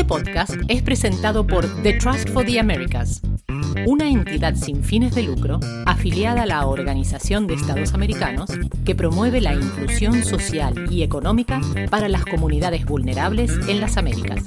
Este podcast es presentado por The Trust for the Americas, una entidad sin fines de lucro afiliada a la Organización de Estados Americanos que promueve la inclusión social y económica para las comunidades vulnerables en las Américas.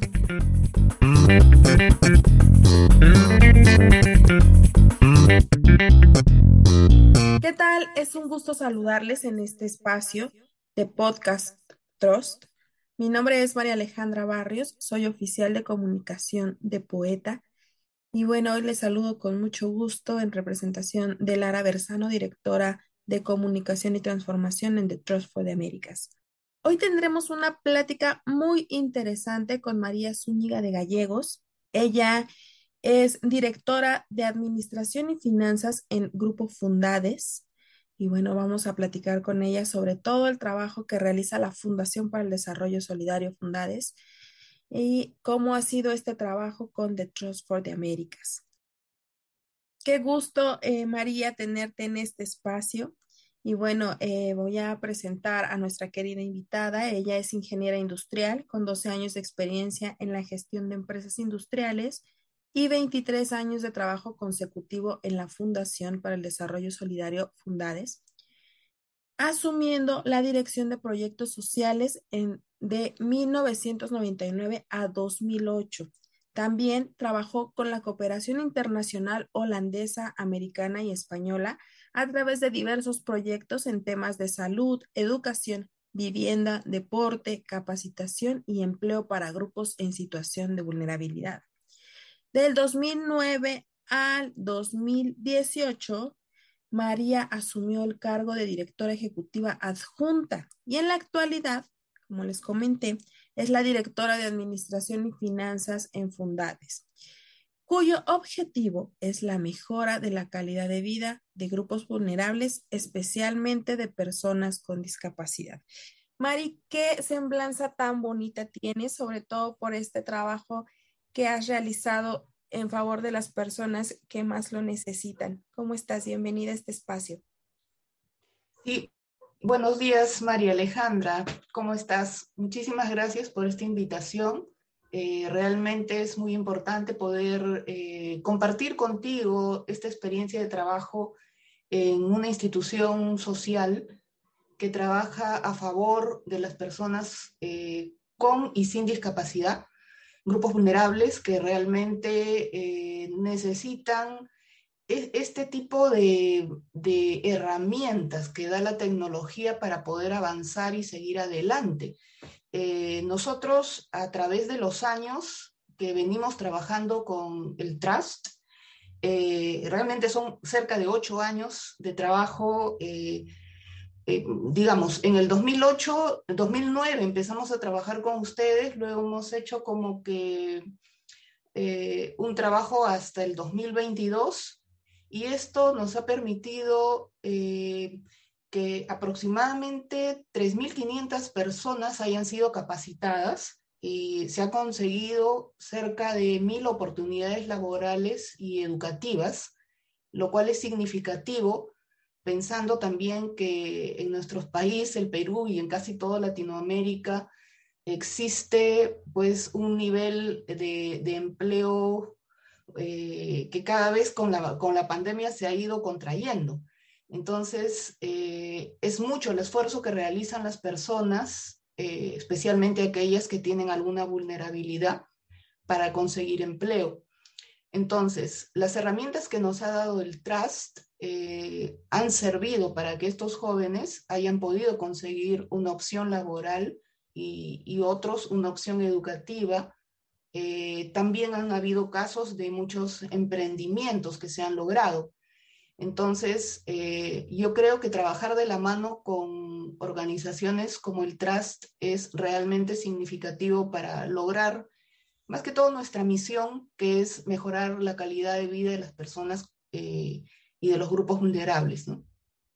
¿Qué tal? Es un gusto saludarles en este espacio de Podcast Trust. Mi nombre es María Alejandra Barrios, soy oficial de comunicación de Poeta. Y bueno, hoy les saludo con mucho gusto en representación de Lara Berzano, directora de Comunicación y Transformación en The Trust for the Americas. Hoy tendremos una plática muy interesante con María Zúñiga de Gallegos. Ella es directora de Administración y Finanzas en Grupo Fundades. Y bueno, vamos a platicar con ella sobre todo el trabajo que realiza la Fundación para el Desarrollo Solidario Fundades y cómo ha sido este trabajo con The Trust for the Americas. Qué gusto, María, tenerte en este espacio. Y bueno, voy a presentar a nuestra querida invitada. Ella es ingeniera industrial con 12 años de experiencia en la gestión de empresas industriales y 23 años de trabajo consecutivo en la Fundación para el Desarrollo Solidario Fundades, asumiendo la dirección de proyectos sociales de 1999 a 2008. También trabajó con la cooperación internacional holandesa, americana y española a través de diversos proyectos en temas de salud, educación, vivienda, deporte, capacitación y empleo para grupos en situación de vulnerabilidad. Del 2009 al 2018, María asumió el cargo de directora ejecutiva adjunta y en la actualidad, como les comenté, es la directora de Administración y Finanzas en Fundades, cuyo objetivo es la mejora de la calidad de vida de grupos vulnerables, especialmente de personas con discapacidad. Mari, qué semblanza tan bonita tienes, sobre todo por este trabajo que has realizado en favor de las personas que más lo necesitan. ¿Cómo estás? Bienvenida a este espacio. Sí, buenos días, María Alejandra. ¿Cómo estás? Muchísimas gracias por esta invitación. Realmente es muy importante poder compartir contigo esta experiencia de trabajo en una institución social que trabaja a favor de las personas con y sin discapacidad, grupos vulnerables que realmente necesitan este tipo de herramientas que da la tecnología para poder avanzar y seguir adelante. Nosotros, a través de los años que venimos trabajando con el Trust, realmente son cerca de 8 años de trabajo. Digamos, en el 2009 empezamos a trabajar con ustedes, luego hemos hecho como que un trabajo hasta el 2022 y esto nos ha permitido que aproximadamente 3.500 personas hayan sido capacitadas y se ha conseguido cerca de 1.000 oportunidades laborales y educativas, lo cual es significativo pensando también que en nuestros países, el Perú y en casi toda Latinoamérica, existe pues un nivel de empleo que cada vez con la pandemia se ha ido contrayendo. Entonces, es mucho el esfuerzo que realizan las personas, especialmente aquellas que tienen alguna vulnerabilidad, para conseguir empleo. Entonces, las herramientas que nos ha dado el Trust han servido para que estos jóvenes hayan podido conseguir una opción laboral y otros una opción educativa. También han habido casos de muchos emprendimientos que se han logrado. Entonces, yo creo que trabajar de la mano con organizaciones como el Trust es realmente significativo para lograr más que todo nuestra misión, que es mejorar la calidad de vida de las personas y de los grupos vulnerables, ¿no?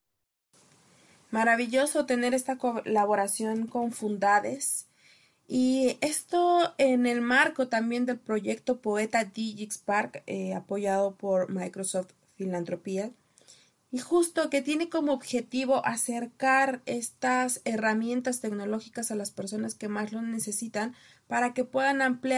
Maravilloso tener esta colaboración con Fundades y esto en el marco también del proyecto Poeta DigiSpark, apoyado por Microsoft Filantropía. Y justo que tiene como objetivo acercar estas herramientas tecnológicas a las personas que más lo necesitan para que puedan ampliar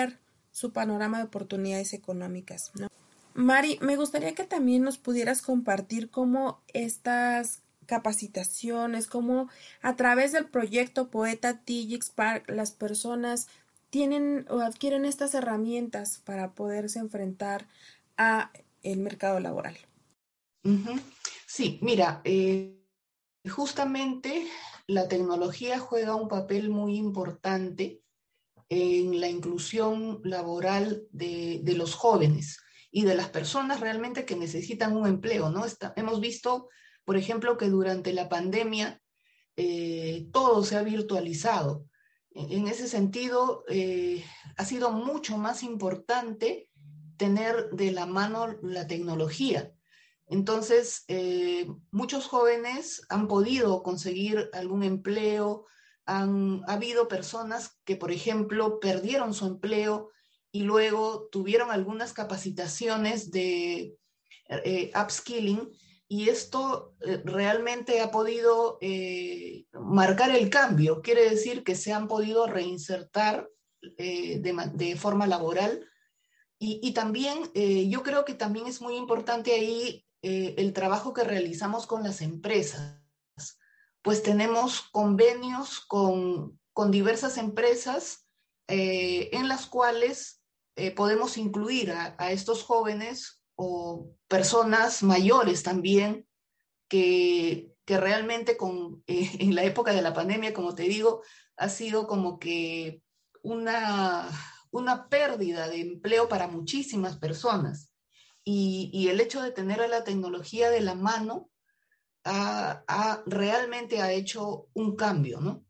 su panorama de oportunidades económicas, ¿no? Mari, me gustaría que también nos pudieras compartir cómo estas capacitaciones, cómo a través del proyecto Poeta TJ Spark las personas tienen o adquieren estas herramientas para poderse enfrentar a el mercado laboral. Sí, mira, justamente la tecnología juega un papel muy importante en la inclusión laboral de los jóvenes y de las personas realmente que necesitan un empleo, ¿no? Hemos visto, por ejemplo, que durante la pandemia todo se ha virtualizado. En ese sentido, ha sido mucho más importante tener de la mano la tecnología. Entonces, muchos jóvenes han podido conseguir algún empleo, ha habido personas que, por ejemplo, perdieron su empleo y luego tuvieron algunas capacitaciones de upskilling, y esto realmente ha podido marcar el cambio. Quiere decir que se han podido reinsertar de forma laboral. Y también yo creo que también es muy importante ahí el trabajo que realizamos con las empresas. Pues tenemos convenios con diversas empresas en las cuales podemos incluir a estos jóvenes o personas mayores también que realmente en la época de la pandemia, como te digo, ha sido como que una pérdida de empleo para muchísimas personas. Y el hecho de tener a la tecnología de la mano realmente ha hecho un cambio, ¿no?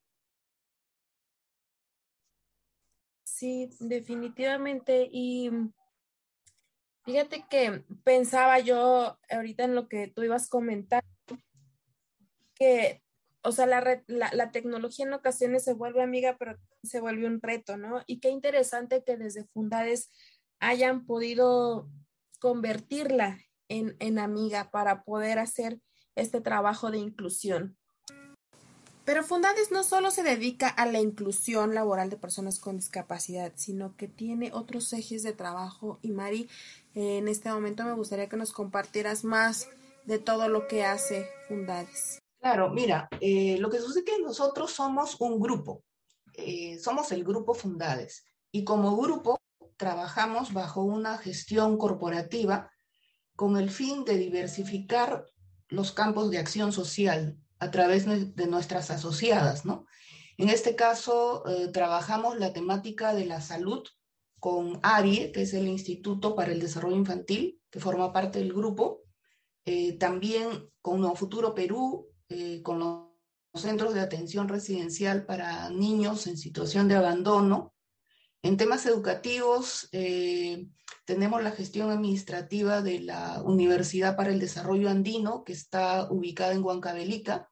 Sí, definitivamente. Y fíjate que pensaba yo ahorita en lo que tú ibas comentando, que, o sea, la tecnología en ocasiones se vuelve amiga, pero se vuelve un reto, ¿no? Y qué interesante que desde Fundades hayan podido convertirla en amiga para poder hacer este trabajo de inclusión. Pero Fundades no solo se dedica a la inclusión laboral de personas con discapacidad, sino que tiene otros ejes de trabajo. Y Mari, en este momento me gustaría que nos compartieras más de todo lo que hace Fundades. Claro, mira, lo que sucede es que nosotros somos un grupo, somos el grupo Fundades, y como grupo trabajamos bajo una gestión corporativa con el fin de diversificar los campos de acción social a través de nuestras asociadas, ¿no? En este caso, trabajamos la temática de la salud con ARIE, que es el Instituto para el Desarrollo Infantil, que forma parte del grupo, también con Nuevo Futuro Perú, con los centros de atención residencial para niños en situación de abandono. En temas educativos, tenemos la gestión administrativa de la Universidad para el Desarrollo Andino, que está ubicada en Huancavelica.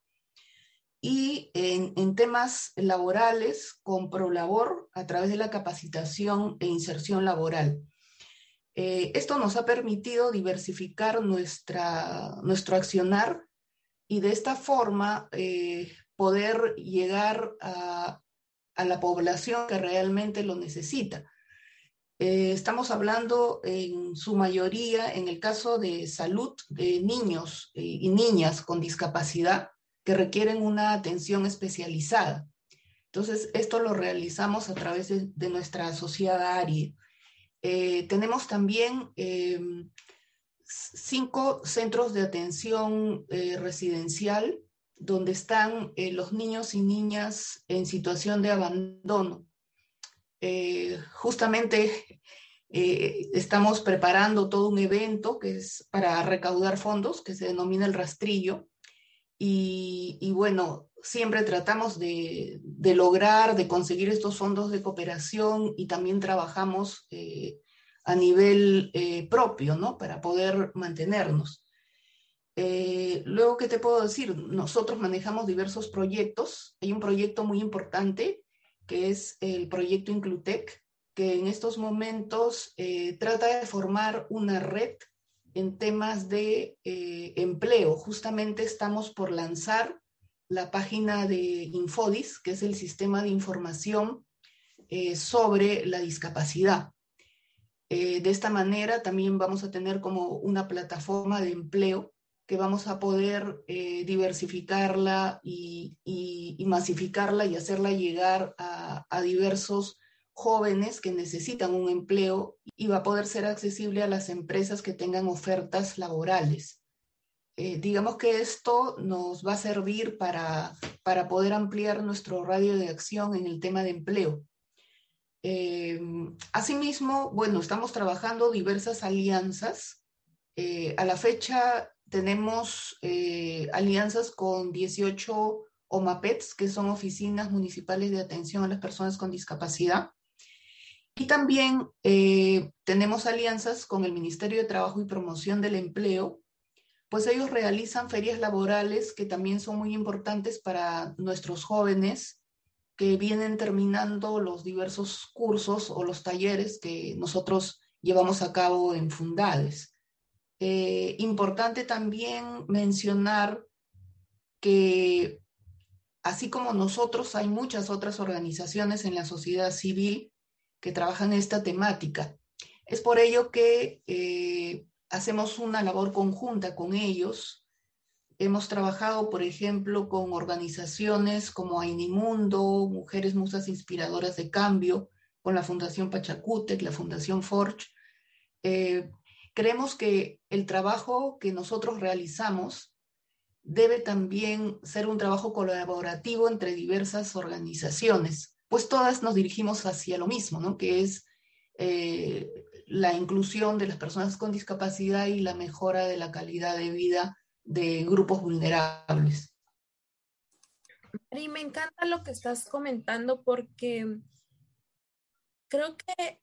Y en temas laborales, con ProLabor, a través de la capacitación e inserción laboral. Esto nos ha permitido diversificar nuestro accionar y de esta forma poder llegar a la población que realmente lo necesita. Estamos hablando en su mayoría, en el caso de salud, de niños y niñas con discapacidad que requieren una atención especializada. Entonces, esto lo realizamos a través de nuestra asociada ARIE. Tenemos también 5 centros de atención residencial donde están los niños y niñas en situación de abandono. Justamente estamos preparando todo un evento que es para recaudar fondos, que se denomina el rastrillo, y bueno, siempre tratamos de lograr, de conseguir estos fondos de cooperación, y también trabajamos a nivel propio, ¿no? Para poder mantenernos. Luego, ¿qué te puedo decir? Nosotros manejamos diversos proyectos. Hay un proyecto muy importante que es el proyecto Inclutec, que en estos momentos trata de formar una red en temas de empleo. Justamente estamos por lanzar la página de Infodis, que es el sistema de información sobre la discapacidad. De esta manera también vamos a tener como una plataforma de empleo que vamos a poder diversificarla y masificarla y hacerla llegar a diversos jóvenes que necesitan un empleo y va a poder ser accesible a las empresas que tengan ofertas laborales. Digamos que esto nos va a servir para poder ampliar nuestro radio de acción en el tema de empleo. Asimismo, bueno, estamos trabajando diversas alianzas. A la fecha tenemos alianzas con 18 OMAPETs, que son oficinas municipales de atención a las personas con discapacidad. Y también tenemos alianzas con el Ministerio de Trabajo y Promoción del Empleo, pues ellos realizan ferias laborales que también son muy importantes para nuestros jóvenes que vienen terminando los diversos cursos o los talleres que nosotros llevamos a cabo en Fundades. Importante también mencionar que así como nosotros, hay muchas otras organizaciones en la sociedad civil que trabajan en esta temática. Es por ello que hacemos una labor conjunta con ellos. Hemos trabajado, por ejemplo, con organizaciones como Ainimundo, Mujeres Musas Inspiradoras de Cambio, con la Fundación Pachacútec, la Fundación Forge. Creemos que el trabajo que nosotros realizamos debe también ser un trabajo colaborativo entre diversas organizaciones, pues todas nos dirigimos hacia lo mismo, ¿no? Que es la inclusión de las personas con discapacidad y la mejora de la calidad de vida de grupos vulnerables. Mari, me encanta lo que estás comentando porque creo que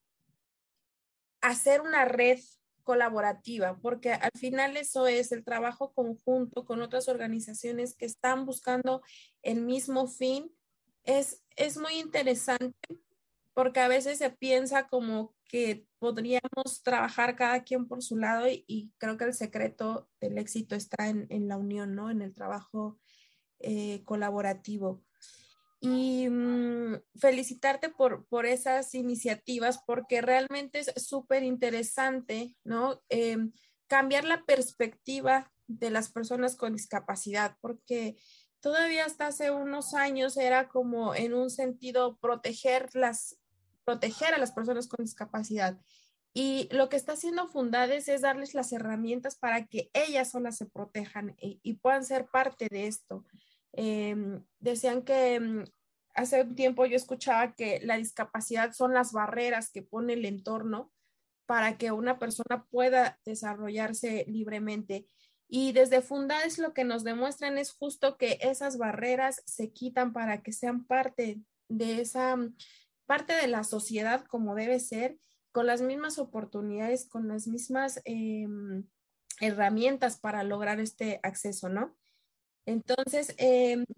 hacer una red colaborativa, porque al final eso es el trabajo conjunto con otras organizaciones que están buscando el mismo fin, es muy interesante porque a veces se piensa como que podríamos trabajar cada quien por su lado y creo que el secreto del éxito está en la unión, ¿no? En el trabajo colaborativo. Y felicitarte por esas iniciativas porque realmente es súper interesante, ¿no? Cambiar la perspectiva de las personas con discapacidad, porque todavía hasta hace unos años era como en un sentido proteger a las personas con discapacidad. Y lo que está haciendo Fundades es darles las herramientas para que ellas solas se protejan y puedan ser parte de esto. Decían que hace un tiempo yo escuchaba que la discapacidad son las barreras que pone el entorno para que una persona pueda desarrollarse libremente. Y desde Fundades lo que nos demuestran es justo que esas barreras se quitan para que sean parte de esa parte de la sociedad como debe ser, con las mismas oportunidades, con las mismas herramientas para lograr este acceso, ¿no? Entonces, en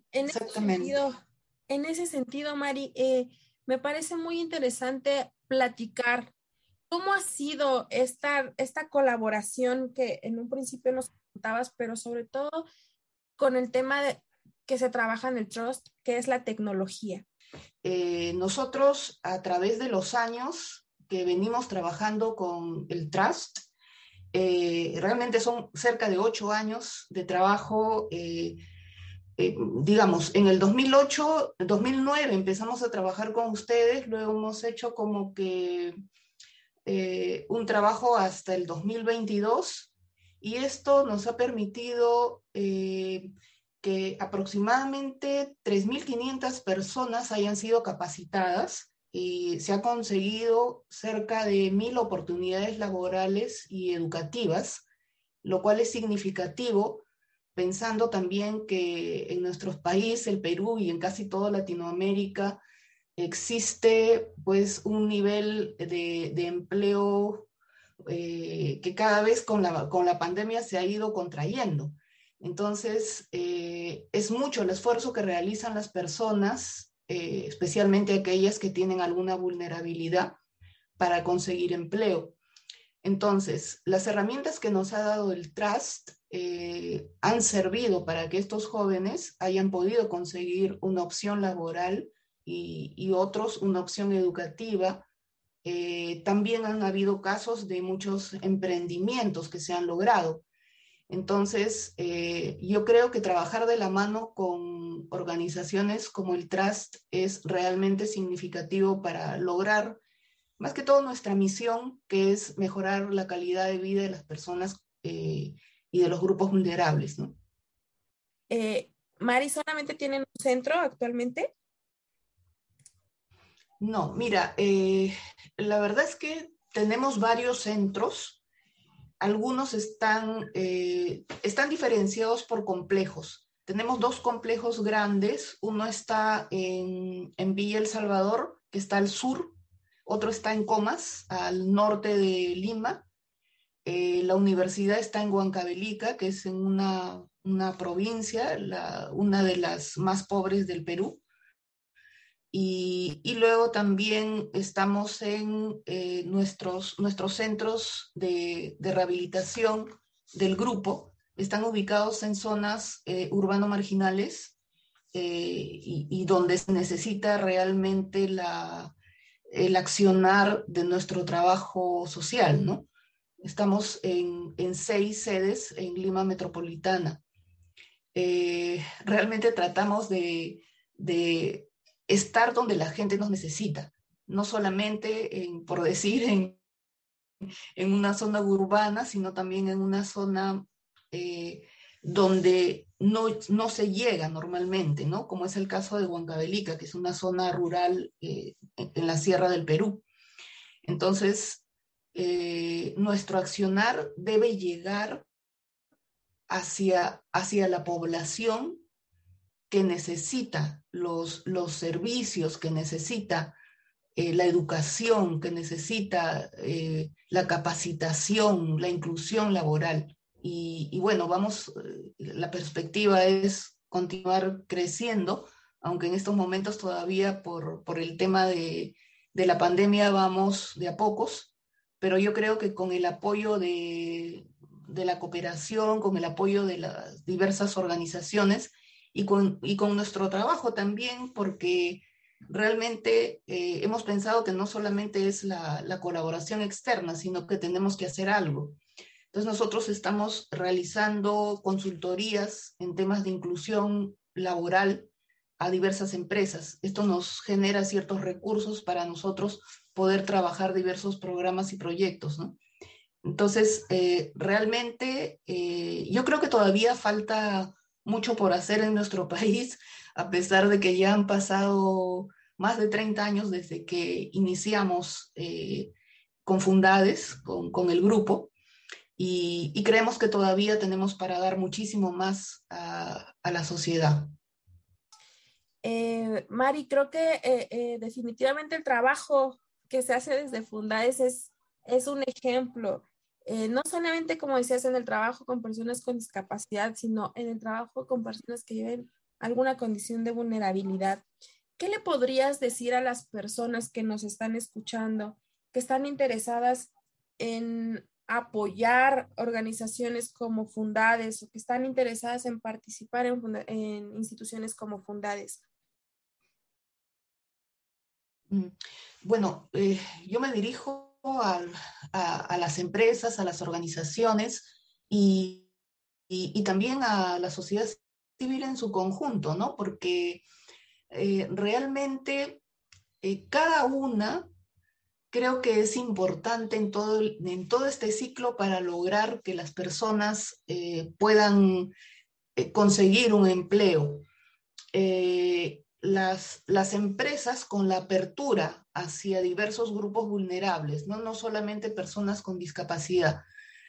ese sentido, Mari, me parece muy interesante platicar cómo ha sido esta colaboración que en un principio nos contabas, pero sobre todo con el tema que se trabaja en el Trust, que es la tecnología. Nosotros, a través de los años que venimos trabajando con el Trust, realmente son cerca de 8 años de trabajo. Digamos, en el 2009 empezamos a trabajar con ustedes, luego hemos hecho como que un trabajo hasta el 2022 y esto nos ha permitido que aproximadamente 3.500 personas hayan sido capacitadas y se ha conseguido cerca de 1.000 oportunidades laborales y educativas, lo cual es significativo, pensando también que en nuestro país, el Perú y en casi toda Latinoamérica, existe pues un nivel de empleo que cada vez con la pandemia se ha ido contrayendo. Entonces, es mucho el esfuerzo que realizan las personas, especialmente aquellas que tienen alguna vulnerabilidad, para conseguir empleo. Entonces, las herramientas que nos ha dado el Trust han servido para que estos jóvenes hayan podido conseguir una opción laboral y otros una opción educativa también han habido casos de muchos emprendimientos que se han logrado. Entonces, yo creo que trabajar de la mano con organizaciones como el Trust es realmente significativo para lograr, más que todo, nuestra misión, que es mejorar la calidad de vida de las personas y de los grupos vulnerables, ¿no? Mari, ¿solamente tienen un centro actualmente? No, mira, la verdad es que tenemos varios centros. Algunos están diferenciados por complejos. Tenemos dos complejos grandes. Uno está en Villa El Salvador, que está al sur. Otro está en Comas, al norte de Lima. La universidad está en Huancavelica, que es en una provincia, una de las más pobres del Perú. Y luego también estamos en nuestros centros de rehabilitación del grupo. Están ubicados en zonas urbano marginales y donde se necesita realmente el accionar de nuestro trabajo social, ¿no? Estamos en 6 sedes en Lima Metropolitana. Realmente tratamos de estar donde la gente nos necesita, no solamente, por decir, en una zona urbana, sino también en una zona donde no se llega normalmente, ¿no? Como es el caso de Huancavelica, que es una zona rural en la Sierra del Perú. Entonces, nuestro accionar debe llegar hacia la población que necesita los servicios, que necesita la educación, que necesita la capacitación, la inclusión laboral. Y bueno, la perspectiva es continuar creciendo, aunque en estos momentos todavía por el tema de la pandemia vamos de a pocos, pero yo creo que con el apoyo de la cooperación, con el apoyo de las diversas organizaciones, y con nuestro trabajo también, porque realmente hemos pensado que no solamente es la colaboración externa, sino que tenemos que hacer algo. Entonces nosotros estamos realizando consultorías en temas de inclusión laboral a diversas empresas. Esto nos genera ciertos recursos para nosotros poder trabajar diversos programas y proyectos, ¿no? Entonces, realmente yo creo que todavía falta mucho por hacer en nuestro país, a pesar de que ya han pasado más de 30 años desde que iniciamos con Fundades, con el grupo, y creemos que todavía tenemos para dar muchísimo más a la sociedad. Mari, creo que definitivamente el trabajo que se hace desde Fundades es un ejemplo. No solamente, como decías, en el trabajo con personas con discapacidad, sino en el trabajo con personas que viven alguna condición de vulnerabilidad. ¿Qué le podrías decir a las personas que nos están escuchando, que están interesadas en apoyar organizaciones como Fundades o que están interesadas en participar en instituciones como Fundades? Bueno, yo me dirijo a las empresas, a las organizaciones y también a la sociedad civil en su conjunto, ¿no? Porque realmente cada una creo que es importante en todo este ciclo para lograr que las personas puedan conseguir un empleo. Las empresas con la apertura hacia diversos grupos vulnerables, no solamente personas con discapacidad.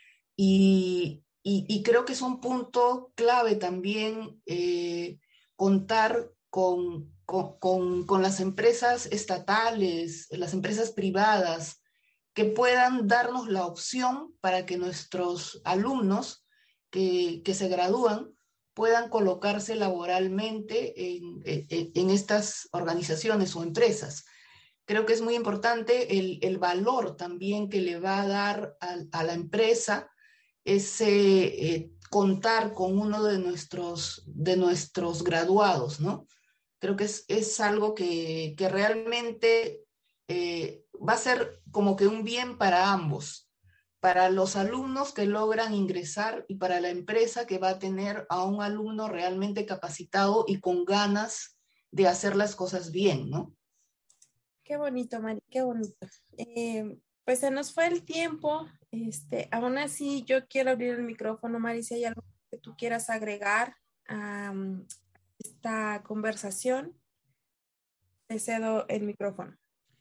Y creo que es un punto clave también contar con las empresas estatales, las empresas privadas, que puedan darnos la opción para que nuestros alumnos que se gradúan puedan colocarse laboralmente en estas organizaciones o empresas. Creo que es muy importante el valor también que le va a dar a la empresa ese contar con uno de nuestros graduados, ¿no? Creo que es algo que realmente va a ser como que un bien para ambos, para los alumnos que logran ingresar y para la empresa que va a tener a un alumno realmente capacitado y con ganas de hacer las cosas bien, ¿no? Qué bonito, Mari, qué bonito. Pues se nos fue el tiempo. Aún así, yo quiero abrir el micrófono, Mari, si hay algo que tú quieras agregar a esta conversación, te cedo el micrófono.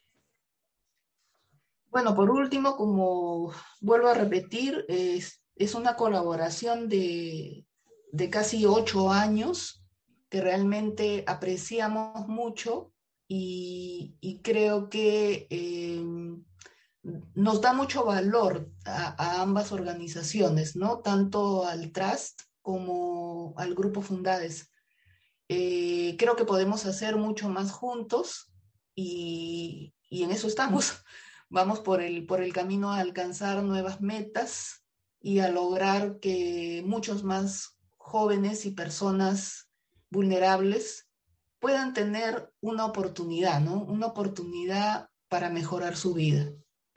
Bueno, por último, como vuelvo a repetir, es una colaboración de casi 8 años que realmente apreciamos mucho y creo que nos da mucho valor a ambas organizaciones, ¿no? Tanto al Trust como al Grupo Fundades. Creo que podemos hacer mucho más juntos y en eso estamos. Vamos por el camino a alcanzar nuevas metas y a lograr que muchos más jóvenes y personas vulnerables puedan tener una oportunidad, ¿no? Una oportunidad para mejorar su vida.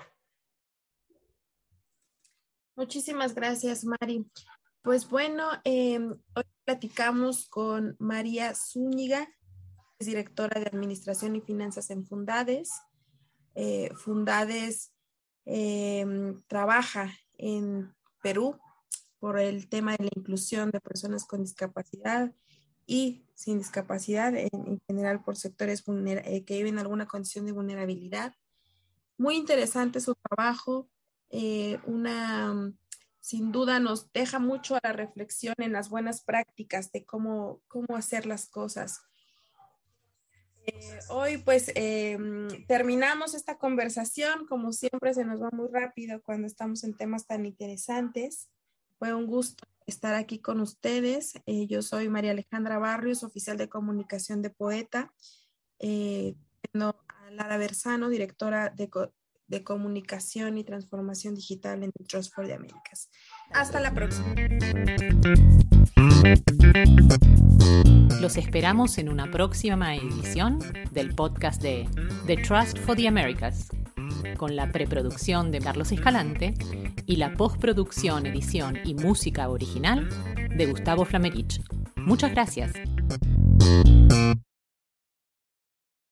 Muchísimas gracias, Mari. Pues bueno, hoy platicamos con María Zúñiga, es directora de Administración y Finanzas en Fundades. Fundades trabaja en Perú por el tema de la inclusión de personas con discapacidad y sin discapacidad, en general por sectores que viven alguna condición de vulnerabilidad. Muy interesante su trabajo, sin duda nos deja mucho a la reflexión en las buenas prácticas de cómo hacer las cosas. Hoy pues terminamos esta conversación. Como siempre se nos va muy rápido cuando estamos en temas tan interesantes. Fue un gusto estar aquí con ustedes. Yo soy María Alejandra Barrios, oficial de comunicación de Poeta. A Lara Berzano, directora de comunicación y transformación digital en Trust for the Americas. Hasta la próxima. Los esperamos en una próxima edición del podcast de The Trust for the Americas, con la preproducción de Carlos Escalante y la postproducción, edición y música original de Gustavo Flamerich. Muchas gracias.